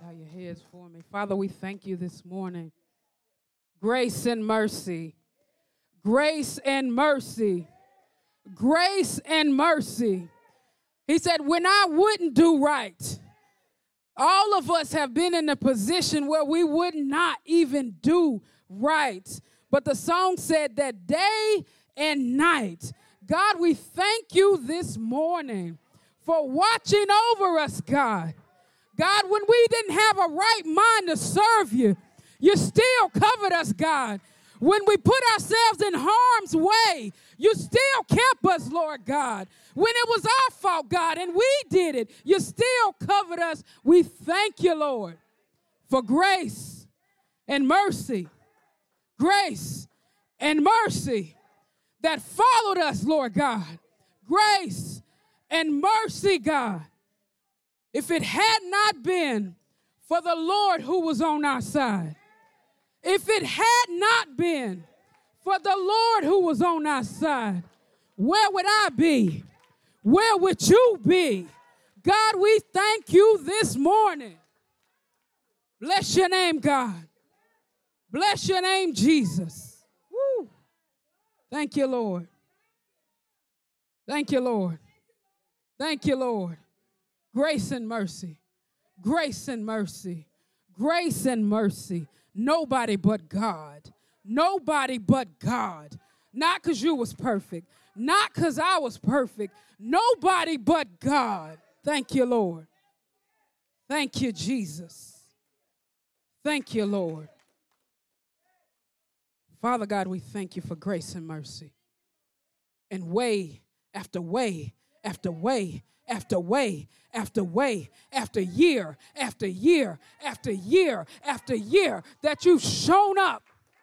Bow your heads for me. Father, we thank you this morning. Grace and mercy. Grace and mercy. Grace and mercy. He said, when I wouldn't do right, all of us have been in a position where we would not even do right. But the song said that day and night. God, we thank you this morning for watching over us, God. God, when we didn't have a right mind to serve you, you still covered us, God. When we put ourselves in harm's way, you still kept us, Lord God. When it was our fault, God, and we did it, you still covered us. We thank you, Lord, for grace and mercy. Grace and mercy that followed us, Lord God. Grace and mercy, God. If it had not been for the Lord who was on our side, if it had not been for the Lord who was on our side, where would I be? Where would you be? God, we thank you this morning. Bless your name, God. Bless your name, Jesus. Woo. Thank you, Lord. Thank you, Lord. Thank you, Lord. Grace and mercy. Grace and mercy. Grace and mercy. Nobody but God. Nobody but God. Not because you was perfect. Not because I was perfect. Nobody but God. Thank you, Lord. Thank you, Jesus. Thank you, Lord. Father God, we thank you for grace and mercy. And way after way after way after way after way after year after year after year after year that you've shown up.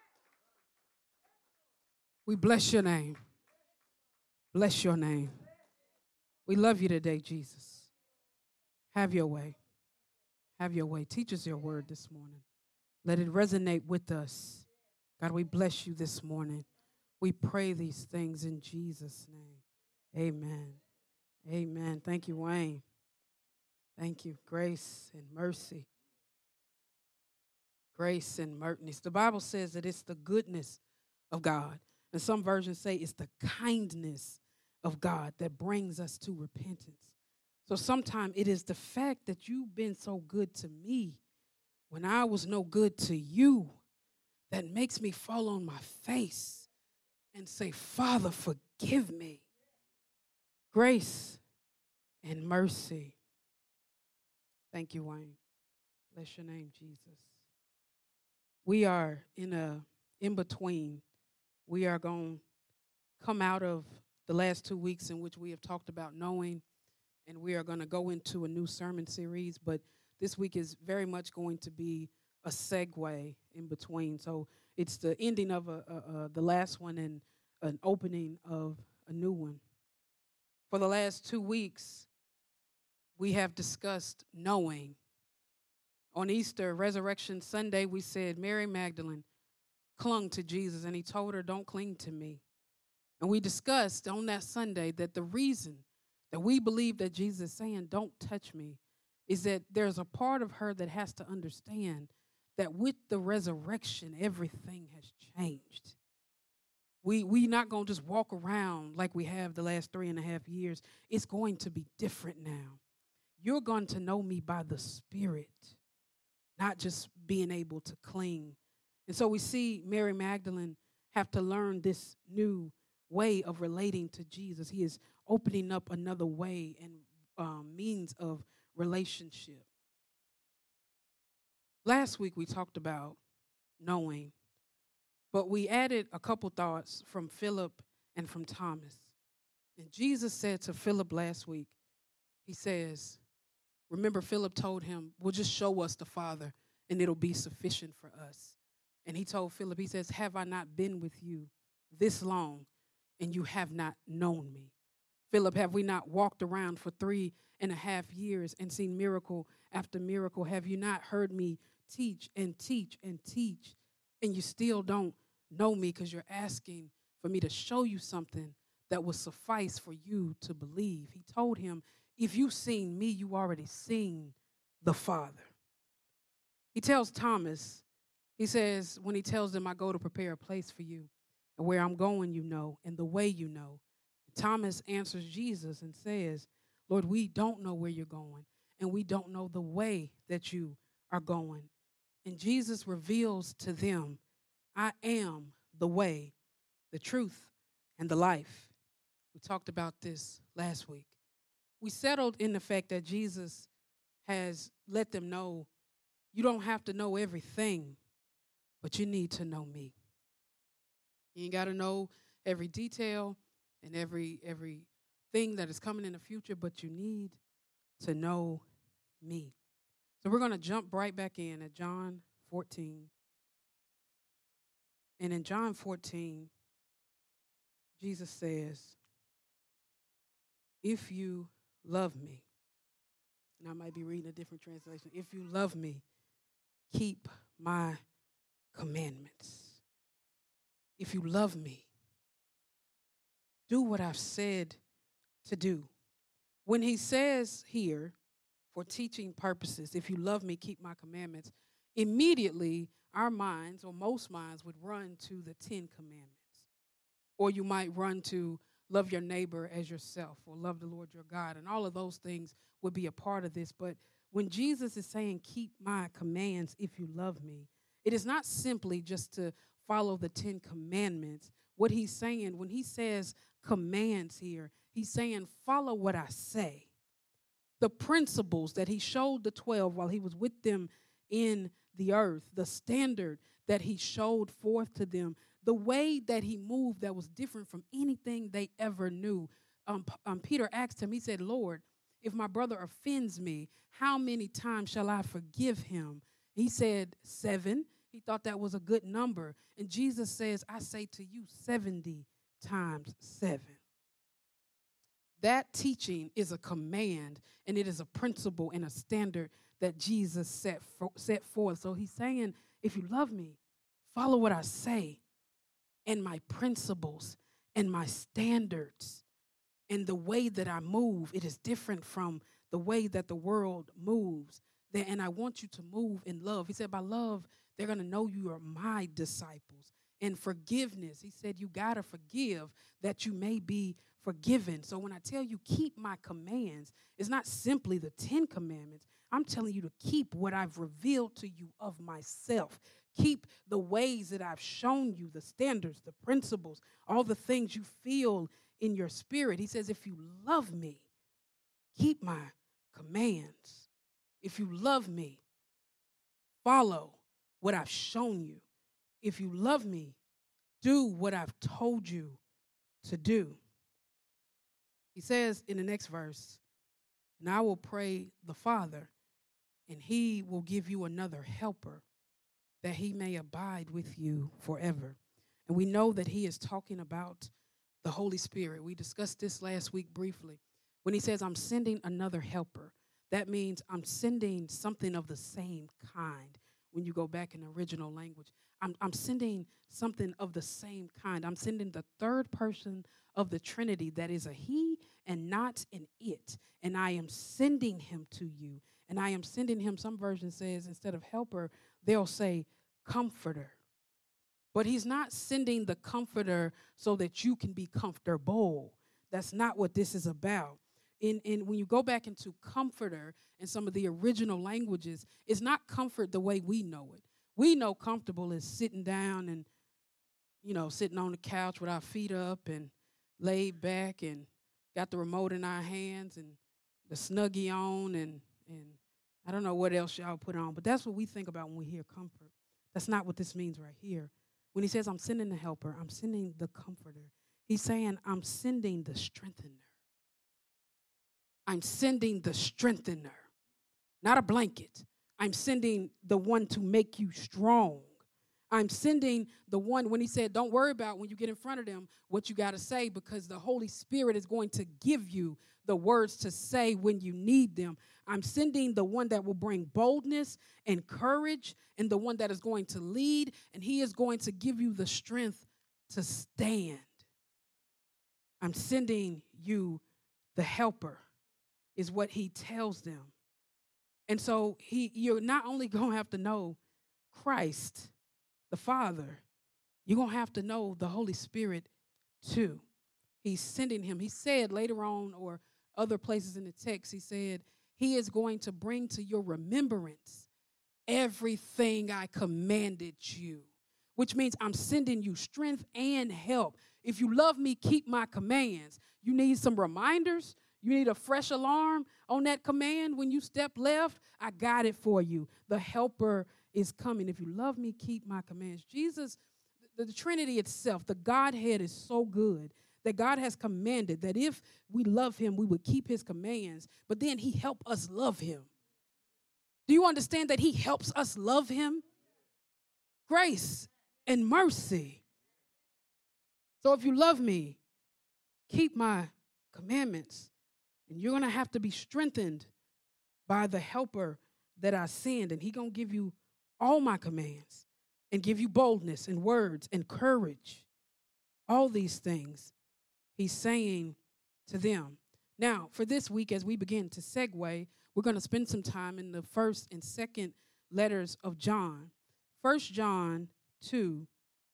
We bless your name. Bless your name. We love you today, Jesus. Have your way. Have your way. Teach us your word this morning. Let it resonate with us. God, we bless you this morning. We pray these things in Jesus' name. Amen. Amen. Thank you, Wayne. Thank you. Grace and mercy. Grace and mercy. The Bible says that it's the goodness of God. And some versions say it's the kindness of God that brings us to repentance. So sometimes it is the fact that you've been so good to me when I was no good to you that makes me fall on my face and say, Father, forgive me. Grace and mercy. Thank you, Wayne. Bless your name, Jesus. We are in between. We are going to come out of the last 2 weeks in which we have talked about knowing, and we are going to go into a new sermon series, but this week is very much going to be a segue in between. So it's the ending of the last one and an opening of a new one. For the last 2 weeks, we have discussed knowing. On Easter, Resurrection Sunday, we said Mary Magdalene clung to Jesus, and he told her, don't cling to me. And we discussed on that Sunday that the reason that we believe that Jesus is saying, don't touch me, is that there's a part of her that has to understand that with the resurrection, everything has changed. We not going to just walk around like we have the last 3.5 years. It's going to be different now. You're going to know me by the Spirit, not just being able to cling. And so we see Mary Magdalene have to learn this new way of relating to Jesus. He is opening up another way and means of relationship. Last week we talked about knowing, but we added a couple thoughts from Philip and from Thomas. And Jesus said to Philip last week, he says, remember Philip told him, well, just show us the Father and it'll be sufficient for us. And he told Philip, he says, have I not been with you this long and you have not known me? Philip, have we not walked around for 3.5 years and seen miracle after miracle? Have you not heard me teach and teach and teach, and you still don't know me because you're asking for me to show you something that will suffice for you to believe? He told him, if you've seen me, you already seen the Father. He tells Thomas, he says, when he tells them, I go to prepare a place for you, and where I'm going, you know, and the way you know. Thomas answers Jesus and says, Lord, we don't know where you're going, and we don't know the way that you are going. And Jesus reveals to them, I am the way, the truth, and the life. We talked about this last week. We settled in the fact that Jesus has let them know you don't have to know everything, but you need to know me. You ain't got to know every detail and every thing that is coming in the future, but you need to know me. So we're going to jump right back in at John 14. And in John 14, Jesus says, if you love me, and I might be reading a different translation, if you love me, keep my commandments. If you love me, do what I've said to do. When he says here, for teaching purposes, if you love me, keep my commandments, immediately our minds, or most minds, would run to the 10 commandments. Or you might run to love your neighbor as yourself, or love the Lord your God, and all of those things would be a part of this. But when Jesus is saying, keep my commands if you love me, it is not simply just to follow the 10 commandments. What he's saying, when he says commands here, he's saying, follow what I say. The principles that he showed the 12 while he was with them in the earth, the standard that he showed forth to them, the way that he moved that was different from anything they ever knew. Peter asked him, he said, Lord, if my brother offends me, how many times shall I forgive him? He said 7. He thought that was a good number. And Jesus says, I say to you 70 times 7. That teaching is a command, and it is a principle and a standard that Jesus set forth. So he's saying, if you love me, follow what I say, and my principles and my standards and the way that I move. It is different from the way that the world moves. And I want you to move in love. He said, by love, they're going to know you are my disciples. And forgiveness, he said, you got to forgive that you may be forgiven. So when I tell you keep my commands, it's not simply the 10 commandments. I'm telling you to keep what I've revealed to you of myself. Keep the ways that I've shown you, the standards, the principles, all the things you feel in your spirit. He says, if you love me, keep my commands. If you love me, follow what I've shown you. If you love me, do what I've told you to do. He says in the next verse, and I will pray the Father, and he will give you another helper, that he may abide with you forever. And we know that he is talking about the Holy Spirit. We discussed this last week briefly. When he says, I'm sending another helper, that means I'm sending something of the same kind. When you go back in the original language, I'm sending something of the same kind. I'm sending the third person of the Trinity that is a he and not an it. And I am sending him to you. And I am sending him, some version says, instead of helper, they'll say comforter. But he's not sending the comforter so that you can be comfortable. That's not what this is about. When you go back into comforter in some of the original languages, it's not comfort the way we know it. We know comfortable is sitting down and, sitting on the couch with our feet up and laid back and got the remote in our hands and the Snuggie on and I don't know what else y'all put on, but that's what we think about when we hear comfort. That's not what this means right here. When he says, I'm sending the helper, I'm sending the comforter. He's saying, I'm sending the strengthener. I'm sending the strengthener, not a blanket. I'm sending the one to make you strong. I'm sending the one, when he said, don't worry about when you get in front of them what you got to say, because the Holy Spirit is going to give you the words to say when you need them. I'm sending the one that will bring boldness and courage, and the one that is going to lead, and he is going to give you the strength to stand. I'm sending you the helper, is what he tells them. And so you're not only going to have to know Christ, the Father, you're going to have to know the Holy Spirit too. He's sending him. He said later on, or other places in the text, he said, he is going to bring to your remembrance everything I commanded you, which means I'm sending you strength and help. If you love me, keep my commands. You need some reminders. You need a fresh alarm on that command when you step left. I got it for you. The helper is coming. If you love me, keep my commands. Jesus, the Trinity itself, the Godhead is so good that God has commanded that if we love him, we would keep his commands, but then he help us love him. Do you understand that he helps us love him? Grace and mercy. So if you love me, keep my commandments. And you're going to have to be strengthened by the helper that I send. And he's going to give you all my commands and give you boldness and words and courage. All these things he's saying to them. Now, for this week, as we begin to segue, we're going to spend some time in the first and second letters of John. 1 John 2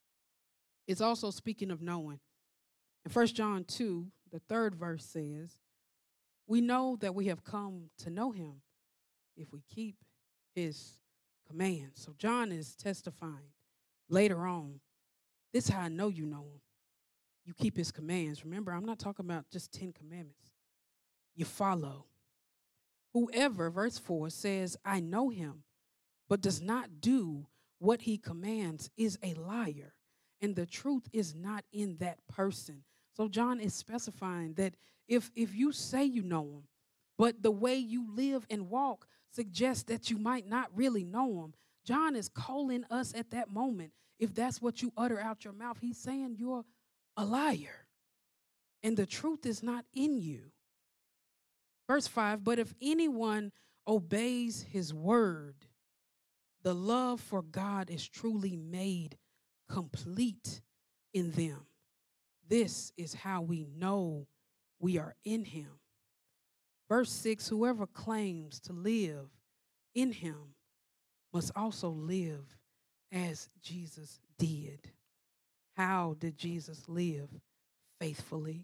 is also speaking of knowing. In 1 John 2, the third verse says, we know that we have come to know him if we keep his commands. So John is testifying later on, this is how I know you know him. You keep his commands. Remember, I'm not talking about just 10 commandments. You follow. Whoever, verse 4, says, I know him, but does not do what he commands is a liar, and the truth is not in that person. So John is specifying that if you say you know him, but the way you live and walk suggests that you might not really know him, John is calling us at that moment. If that's what you utter out your mouth, he's saying you're a liar, and the truth is not in you. Verse 5, but if anyone obeys his word, the love for God is truly made complete in them. This is how we know we are in him. Verse 6, whoever claims to live in him must also live as Jesus did. How did Jesus live? Faithfully.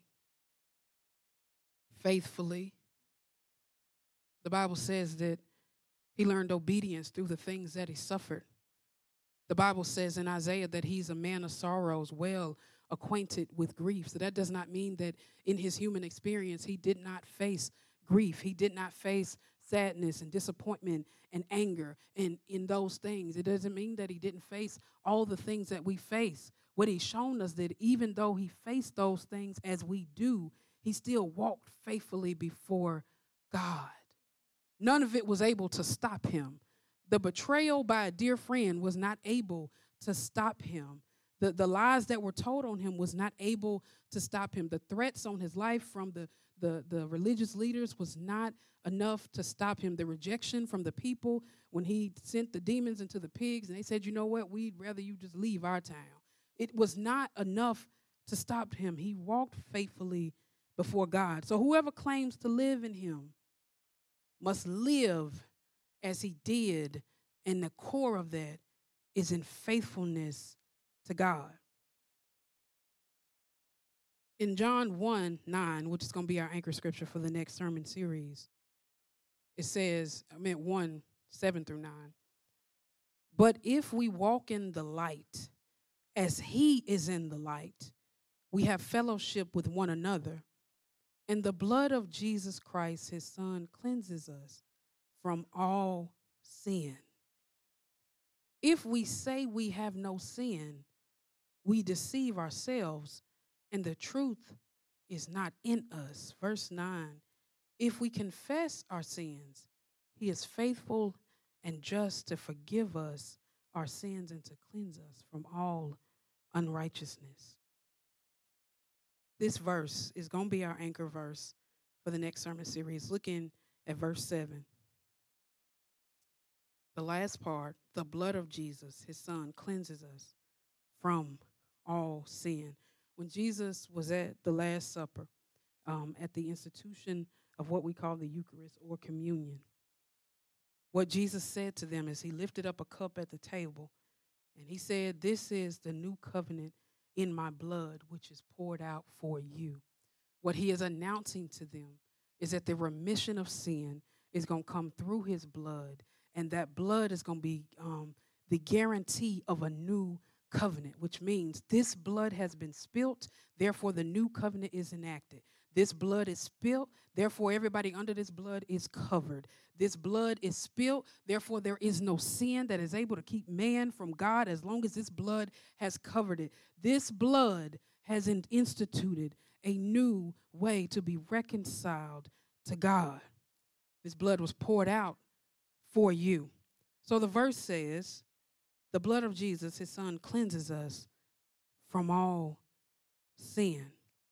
Faithfully. The Bible says that he learned obedience through the things that he suffered. The Bible says in Isaiah that he's a man of sorrows, well acquainted with grief. So that does not mean that in his human experience he did not face grief. He did not face sadness and disappointment and anger and in those things. It doesn't mean that he didn't face all the things that we face. What he's shown us that even though he faced those things as we do, he still walked faithfully before God. None of it was able to stop him. The betrayal by a dear friend was not able to stop him. The lies that were told on him was not able to stop him. The threats on his life from the religious leaders was not enough to stop him. The rejection from the people when he sent the demons into the pigs and they said, you know what, we'd rather you just leave our town. It was not enough to stop him. He walked faithfully before God. So whoever claims to live in him must live as he did, and the core of that is in faithfulness to God. In John 1:9, which is going to be our anchor scripture for the next sermon series, it says, 1:7-9, but if we walk in the light as he is in the light, we have fellowship with one another, and the blood of Jesus Christ, his son, cleanses us from all sin. If we say we have no sin, we deceive ourselves, and the truth is not in us. Verse 9, if we confess our sins, he is faithful and just to forgive us our sins and to cleanse us from all unrighteousness. This verse is going to be our anchor verse for the next sermon series, looking at verse 7. The last part, the blood of Jesus, his son, cleanses us from all sin. When Jesus was at the Last Supper, at the institution of what we call the Eucharist or communion, what Jesus said to them is he lifted up a cup at the table and he said, "This is the new covenant in my blood, which is poured out for you." What he is announcing to them is that the remission of sin is going to come through his blood, and that blood is going to be the guarantee of a new covenant, which means this blood has been spilt, therefore the new covenant is enacted. This blood is spilt, therefore everybody under this blood is covered. This blood is spilt, therefore there is no sin that is able to keep man from God as long as this blood has covered it. This blood has instituted a new way to be reconciled to God. This blood was poured out for you. So the verse says, the blood of Jesus, his son, cleanses us from all sin.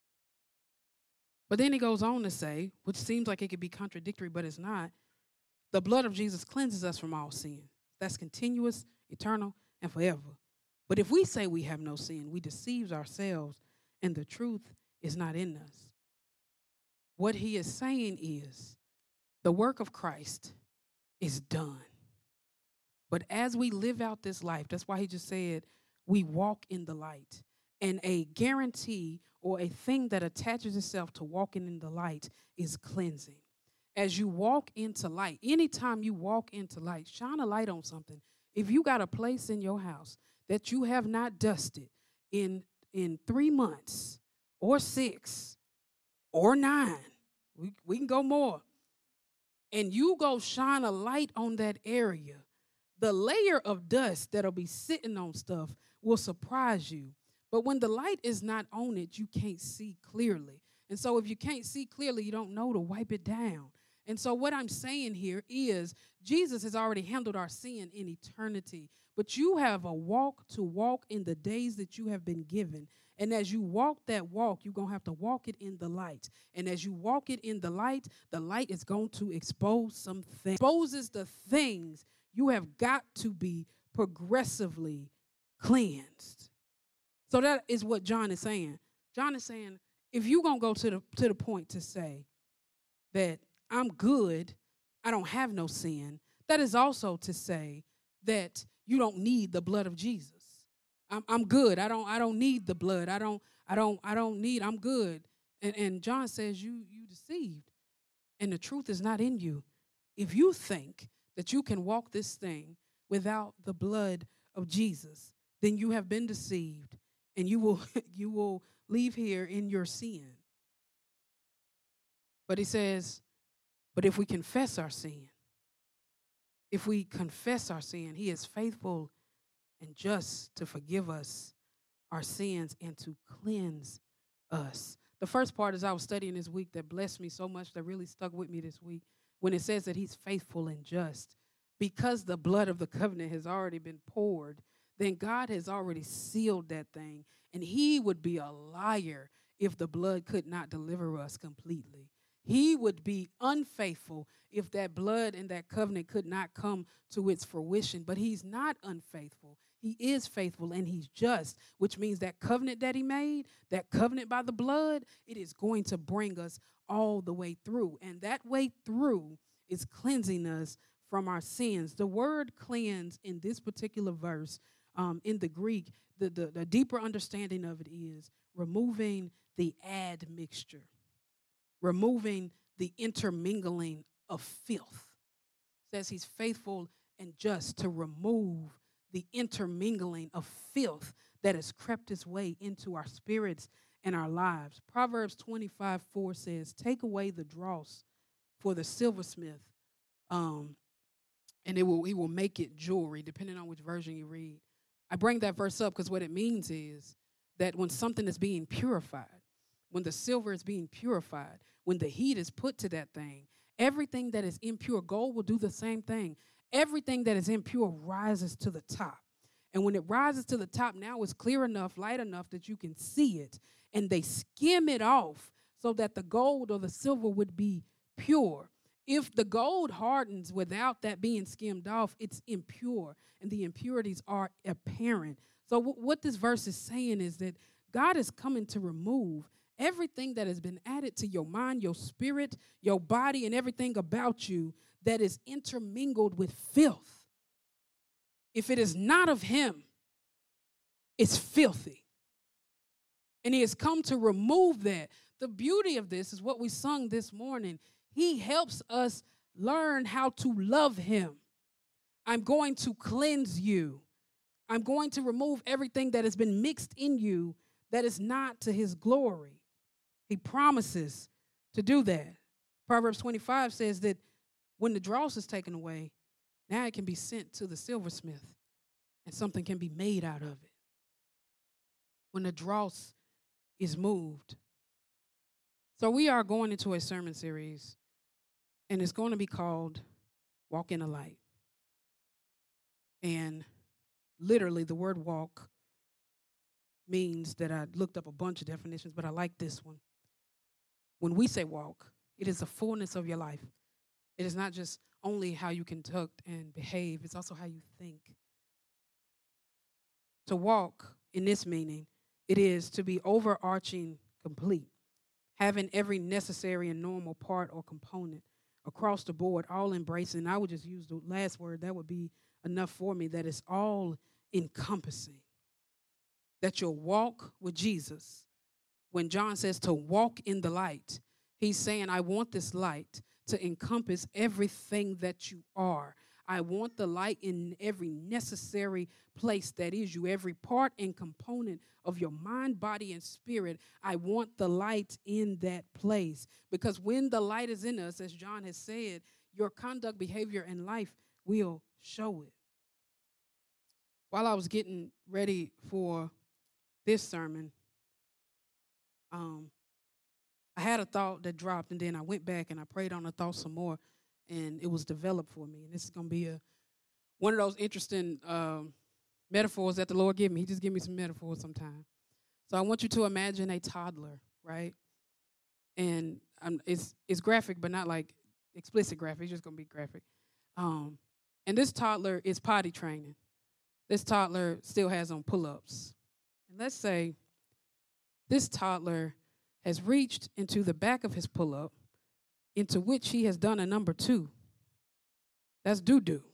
But then he goes on to say, which seems like it could be contradictory, but it's not, the blood of Jesus cleanses us from all sin. That's continuous, eternal, and forever. But if we say we have no sin, we deceive ourselves, and the truth is not in us. What he is saying is, the work of Christ is done. But as we live out this life, that's why he just said, we walk in the light. And a guarantee or a thing that attaches itself to walking in the light is cleansing. As you walk into light, anytime you walk into light, shine a light on something. If you got a place in your house that you have not dusted in 3 months or 6 or 9, we can go more, and you go shine a light on that area, the layer of dust that'll be sitting on stuff will surprise you. But when the light is not on it, you can't see clearly. And so if you can't see clearly, you don't know to wipe it down. And so what I'm saying here is Jesus has already handled our sin in eternity. But you have a walk to walk in the days that you have been given. And as you walk that walk, you're going to have to walk it in the light. And as you walk it in the light is going to expose some things. Exposes the things you have got to be progressively cleansed. So that is what John is saying. John is saying, if you're going to go to the point to say that I'm good, I don't have no sin, that is also to say that you don't need the blood of Jesus. I'm good. I don't need the blood. I'm good. And John says you deceived. And the truth is not in you. If you think that you can walk this thing without the blood of Jesus, then you have been deceived, and you will leave here in your sin. But he says, but if we confess our sin, he is faithful and just to forgive us our sins and to cleanse us. The first part, as I was studying this week, that blessed me so much, that really stuck with me this week, when it says that he's faithful and just. Because the blood of the covenant has already been poured, then God has already sealed that thing. And he would be a liar if the blood could not deliver us completely. He would be unfaithful if that blood and that covenant could not come to its fruition. But he's not unfaithful. He is faithful and he's just, which means that covenant that he made, that covenant by the blood, it is going to bring us all the way through. And that way through is cleansing us from our sins. The word cleanse in this particular verse, in the Greek, the deeper understanding of it is removing the admixture, removing the intermingling of filth. It says he's faithful and just to remove the intermingling of filth that has crept its way into our spirits and our lives. Proverbs 25:4 says, take away the dross for the silversmith, and he will make it jewelry, depending on which version you read. I bring that verse up because what it means is that when something is being purified, when the silver is being purified, when the heat is put to that thing, everything that is impure, gold will do the same thing. Everything that is impure rises to the top. And when it rises to the top, now it's clear enough, light enough that you can see it. And they skim it off so that the gold or the silver would be pure. If the gold hardens without that being skimmed off, it's impure, and the impurities are apparent. So what this verse is saying is that God is coming to remove everything that has been added to your mind, your spirit, your body, and everything about you that is intermingled with filth. If it is not of him, it's filthy. And he has come to remove that. The beauty of this is what we sung this morning. He helps us learn how to love him. I'm going to cleanse you. I'm going to remove everything that has been mixed in you that is not to his glory. He promises to do that. Proverbs 25 says that when the dross is taken away, now it can be sent to the silversmith and something can be made out of it. When the dross is moved. So we are going into a sermon series, and it's going to be called Walk in the Light. And literally the word walk means that I looked up a bunch of definitions, but I like this one. When we say walk, it is the fullness of your life. It is not just only how you conduct and behave, it's also how you think. To walk, in this meaning, it is to be overarching complete, having every necessary and normal part or component across the board, all embracing. And I would just use the last word, that would be enough for me, that it's all encompassing. That you'll walk with Jesus. When John says to walk in the light, he's saying, I want this light to encompass everything that you are. I want the light in every necessary place that is you, every part and component of your mind, body, and spirit. I want the light in that place. Because when the light is in us, as John has said, your conduct, behavior, and life will show it. While I was getting ready for this sermon, I had a thought that dropped, and then I went back and I prayed on the thought some more, and it was developed for me. And this is going to be one of those interesting metaphors that the Lord gave me. He just gave me some metaphors sometimes. So I want you to imagine a toddler, right? And it's graphic, but not like explicit graphic. It's just going to be graphic. And this toddler is potty training. This toddler still has on pull-ups. And let's say this toddler has reached into the back of his pull-up, into which he has done a number 2. That's doo-doo.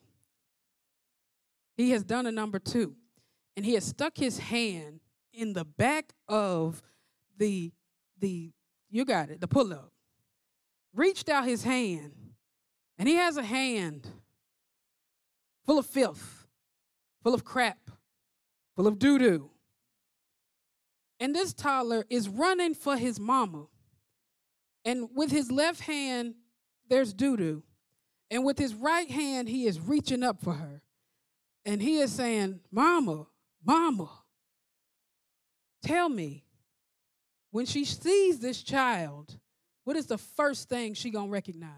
He has done a number 2. And he has stuck his hand in the back of the you got it, the pull-up. Reached out his hand, and he has a hand full of filth, full of crap, full of doo-doo. And this toddler is running for his mama. And with his left hand, there's doo-doo. And with his right hand, he is reaching up for her. And he is saying, Mama, Mama, tell me, when she sees this child, what is the first thing she gonna recognize?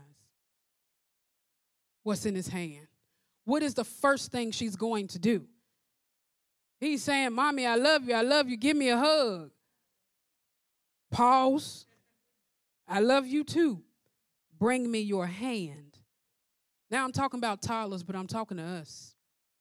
What's in his hand? What is the first thing she's going to do? He's saying, Mommy, I love you, give me a hug. Pause. I love you too. Bring me your hand. Now I'm talking about toddlers, but I'm talking to us.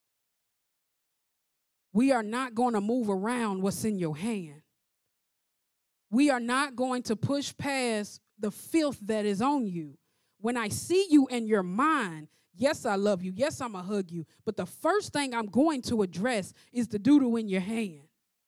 We are not going to move around what's in your hand. We are not going to push past the filth that is on you. When I see you in your mind, yes, I love you. Yes, I'm going to hug you. But the first thing I'm going to address is the doo-doo in your hand.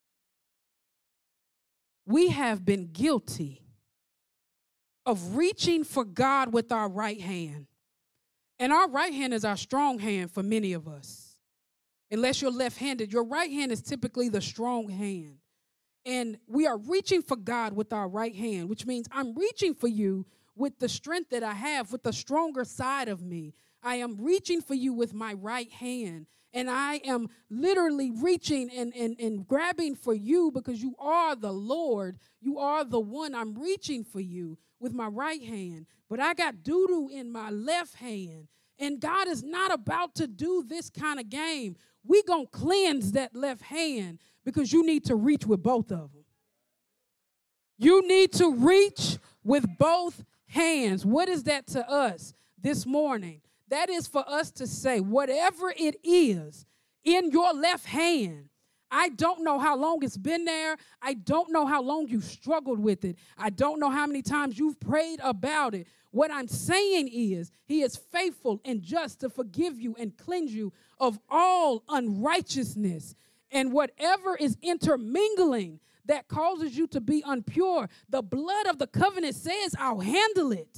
We have been guilty of reaching for God with our right hand. And our right hand is our strong hand for many of us. Unless you're left-handed, your right hand is typically the strong hand. And we are reaching for God with our right hand, which means I'm reaching for you with the strength that I have, with the stronger side of me. I am reaching for you with my right hand. And I am literally reaching and grabbing for you because you are the Lord. You are the one. I'm reaching for you with my right hand. But I got doo-doo in my left hand. And God is not about to do this kind of game. We gonna cleanse that left hand because you need to reach with both of them. You need to reach with both hands. What is that to us this morning? That is for us to say, whatever it is in your left hand, I don't know how long it's been there. I don't know how long you struggled with it. I don't know how many times you've prayed about it. What I'm saying is, he is faithful and just to forgive you and cleanse you of all unrighteousness. And whatever is intermingling that causes you to be impure, the blood of the covenant says, I'll handle it.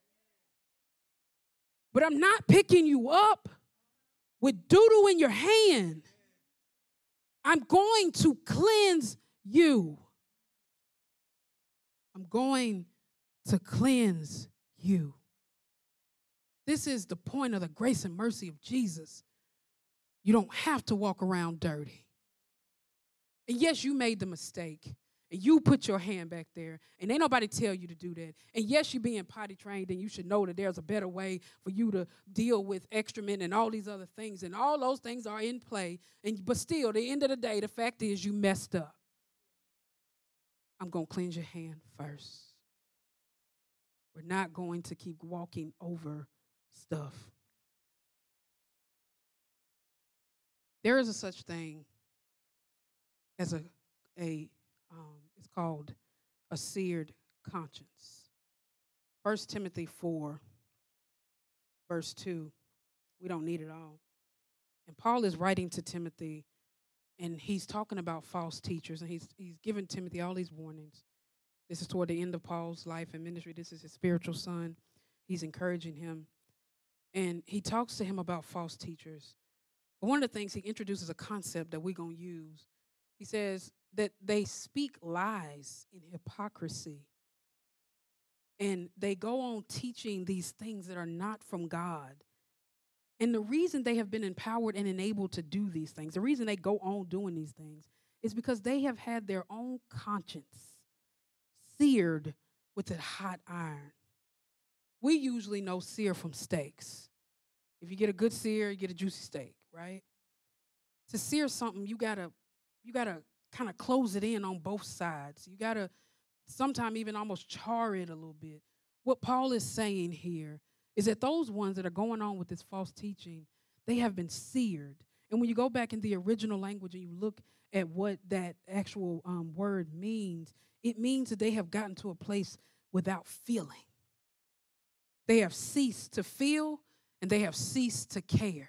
But I'm not picking you up with doo-doo in your hand. I'm going to cleanse you. I'm going to cleanse you. This is the point of the grace and mercy of Jesus. You don't have to walk around dirty. And yes, you made the mistake. And you put your hand back there. And ain't nobody tell you to do that. And yes, you're being potty trained, and you should know that there's a better way for you to deal with excrement and all these other things. And all those things are in play. But still, at the end of the day, the fact is you messed up. I'm going to cleanse your hand first. We're not going to keep walking over stuff. There is a such thing as it's called a seared conscience. 1 Timothy 4, verse 2. We don't need it all. And Paul is writing to Timothy, and he's talking about false teachers, and he's giving Timothy all these warnings. This is toward the end of Paul's life and ministry. This is his spiritual son. He's encouraging him. And he talks to him about false teachers. But one of the things he introduces a concept that we're going to use. He says that they speak lies in hypocrisy. And they go on teaching these things that are not from God. And the reason they have been empowered and enabled to do these things, the reason they go on doing these things, is because they have had their own conscience seared with a hot iron. We usually know sear from steaks. If you get a good sear, you get a juicy steak, right? To sear something, you gotta kind of close it in on both sides. You gotta sometimes even almost char it a little bit. What Paul is saying here is that those ones that are going on with this false teaching, they have been seared. And when you go back in the original language and you look at what that actual word means, it means that they have gotten to a place without feeling. They have ceased to feel, and they have ceased to care.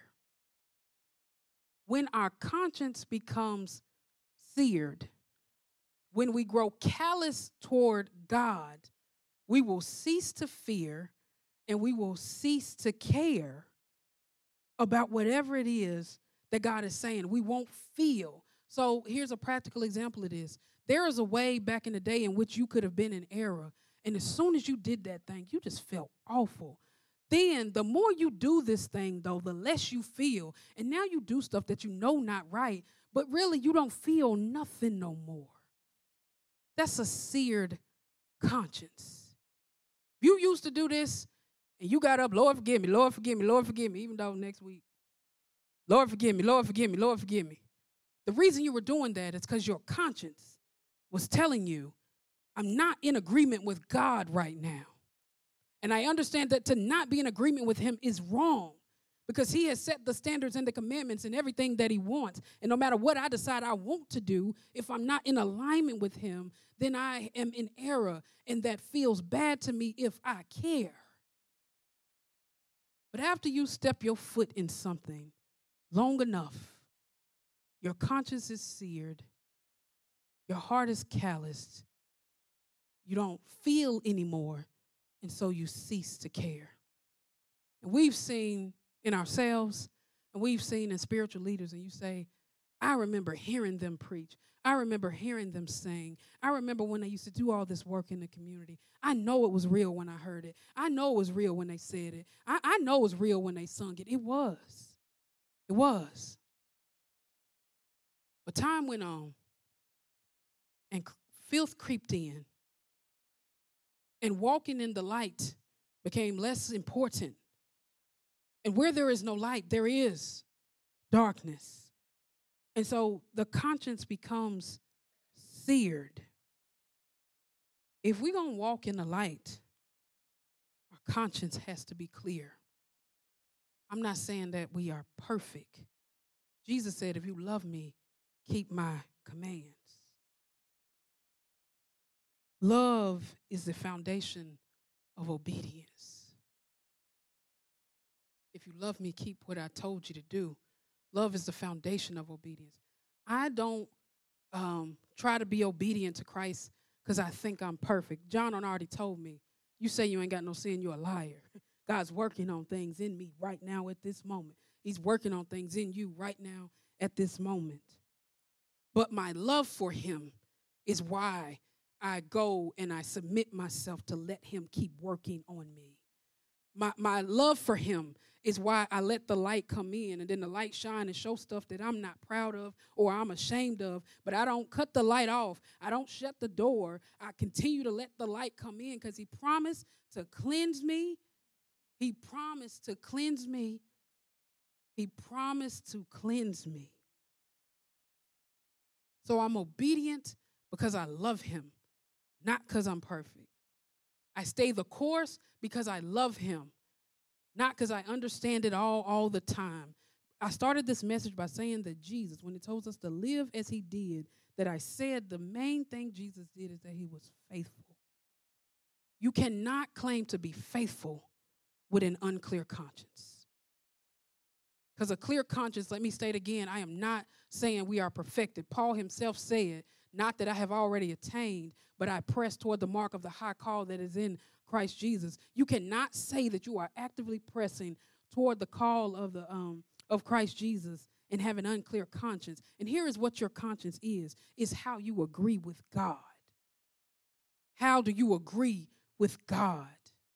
When our conscience becomes seared, when we grow callous toward God, we will cease to fear and we will cease to care about whatever it is that God is saying. We won't feel. So here's a practical example of this. There is a way back in the day in which you could have been in error, and as soon as you did that thing, you just felt awful. Then the more you do this thing, though, the less you feel. And now you do stuff that you know not right, but really you don't feel nothing no more. That's a seared conscience. You used to do this, and you got up, Lord, forgive me, Lord, forgive me, Lord, forgive me, even though next week, Lord, forgive me, Lord, forgive me, Lord, forgive me. The reason you were doing that is because your conscience was telling you, I'm not in agreement with God right now. And I understand that to not be in agreement with him is wrong because he has set the standards and the commandments and everything that he wants. And no matter what I decide I want to do, if I'm not in alignment with him, then I am in error, and that feels bad to me if I care. But after you step your foot in something long enough, your conscience is seared, your heart is calloused, you don't feel anymore, and so you cease to care. And we've seen in ourselves, and we've seen in spiritual leaders, and you say, I remember hearing them preach. I remember hearing them sing. I remember when they used to do all this work in the community. I know it was real when I heard it. I know it was real when they said it. I know it was real when they sung it. It was. It was. But time went on, and filth creeped in. And walking in the light became less important. And where there is no light, there is darkness. And so the conscience becomes seared. If we're going to walk in the light, our conscience has to be clear. I'm not saying that we are perfect. Jesus said, if you love me, keep my commands. Love is the foundation of obedience. If you love me, keep what I told you to do. Love is the foundation of obedience. I don't try to be obedient to Christ because I think I'm perfect. John already told me, you say you ain't got no sin, you're a liar. God's working on things in me right now at this moment. He's working on things in you right now at this moment. But my love for him is why I go and I submit myself to let him keep working on me. My love for him is why I let the light come in, and then the light shine and show stuff that I'm not proud of or I'm ashamed of, but I don't cut the light off. I don't shut the door. I continue to let the light come in because he promised to cleanse me. He promised to cleanse me. He promised to cleanse me. So I'm obedient because I love him, not because I'm perfect. I stay the course because I love him, not because I understand it all the time. I started this message by saying that Jesus, when he told us to live as he did, that I said the main thing Jesus did is that he was faithful. You cannot claim to be faithful with an unclear conscience. Because a clear conscience, let me state again, I am not saying we are perfected. Paul himself said, not that I have already attained, but I press toward the mark of the high call that is in Christ Jesus. You cannot say that you are actively pressing toward the call of Christ Jesus and have an unclear conscience. And here is what your conscience is how you agree with God. How do you agree with God?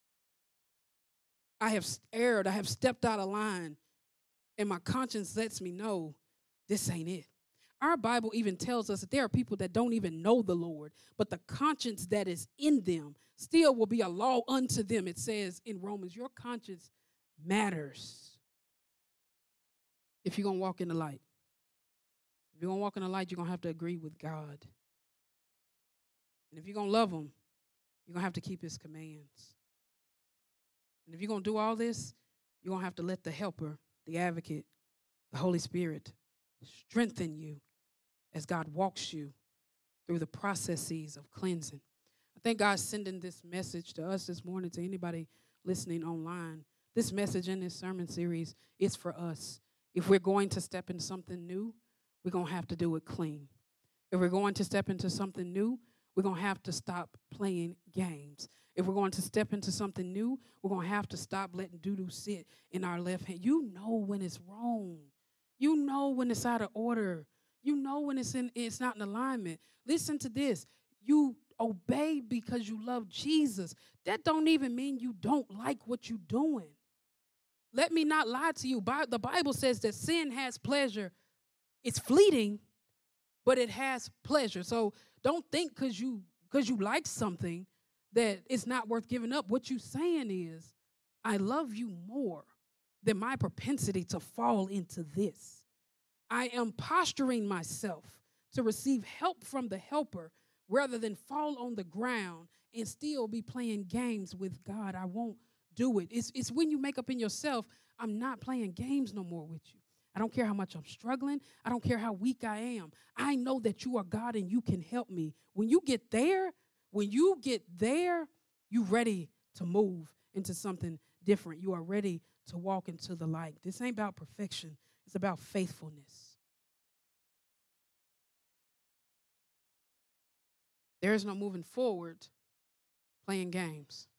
I have erred, I have stepped out of line, and my conscience lets me know this ain't it. Our Bible even tells us that there are people that don't even know the Lord, but the conscience that is in them still will be a law unto them. It says in Romans, your conscience matters if you're going to walk in the light. If you're going to walk in the light, you're going to have to agree with God. And if you're going to love him, you're going to have to keep his commands. And if you're going to do all this, you're going to have to let the helper, the advocate, the Holy Spirit strengthen you as God walks you through the processes of cleansing. I thank God sending this message to us this morning, to anybody listening online. This message in this sermon series is for us. If we're going to step into something new, we're going to have to do it clean. If we're going to step into something new, we're going to have to stop playing games. If we're going to step into something new, we're going to have to stop letting doo-doo sit in our left hand. You know when it's wrong. You know when it's out of order. You know when it's not in alignment. Listen to this. You obey because you love Jesus. That don't even mean you don't like what you're doing. Let me not lie to you. The Bible says that sin has pleasure. It's fleeting, but it has pleasure. So don't think because you like something that it's not worth giving up. What you're saying is, I love you more than my propensity to fall into this. I am posturing myself to receive help from the helper rather than fall on the ground and still be playing games with God. I won't do it. It's when you make up in yourself, I'm not playing games no more with you. I don't care how much I'm struggling. I don't care how weak I am. I know that you are God and you can help me. When you get there, you're ready to move into something different. You are ready to walk into the light. This ain't about perfection. It's about faithfulness. There is no moving forward playing games.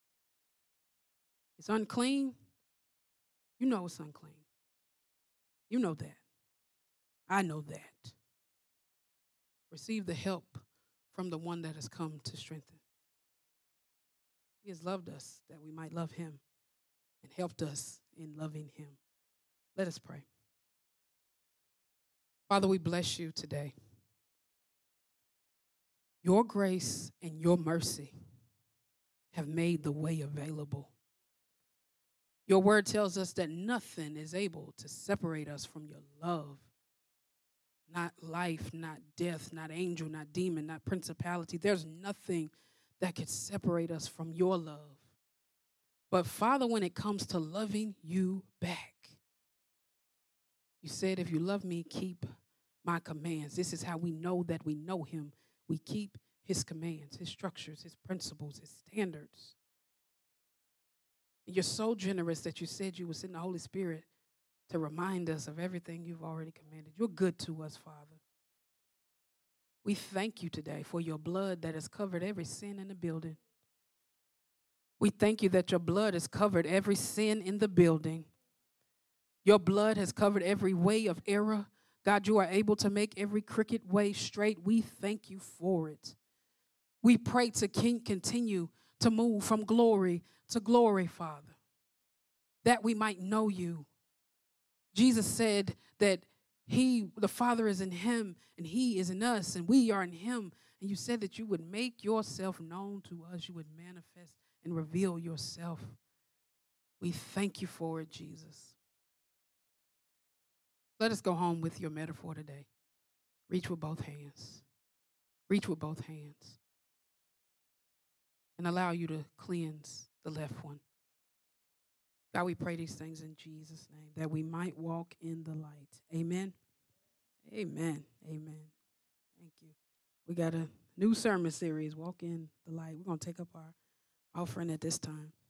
It's unclean. You know it's unclean. You know that. I know that. Receive the help from the one that has come to strengthen. He has loved us that we might love him and helped us in loving him. Let us pray. Father, we bless you today. Your grace and your mercy have made the way available. Your word tells us that nothing is able to separate us from your love. Not life, not death, not angel, not demon, not principality. There's nothing that could separate us from your love. But Father, when it comes to loving you back, you said, if you love me, keep my commands. This is how we know that we know him. We keep his commands, his structures, his principles, his standards. And you're so generous that you said you would send the Holy Spirit to remind us of everything you've already commanded. You're good to us, Father. We thank you today for your blood that has covered every sin in the building. We thank you that your blood has covered every sin in the building. Your blood has covered every way of error. God, you are able to make every crooked way straight. We thank you for it. We pray to continue to move from glory to glory, Father, that we might know you. Jesus said that the Father is in him and he is in us and we are in him. And you said that you would make yourself known to us. You would manifest and reveal yourself. We thank you for it, Jesus. Let us go home with your metaphor today. Reach with both hands. Reach with both hands. And allow you to cleanse the left one. God, we pray these things in Jesus' name, that we might walk in the light. Amen. Amen. Amen. Thank you. We got a new sermon series, Walk in the Light. We're going to take up our offering at this time.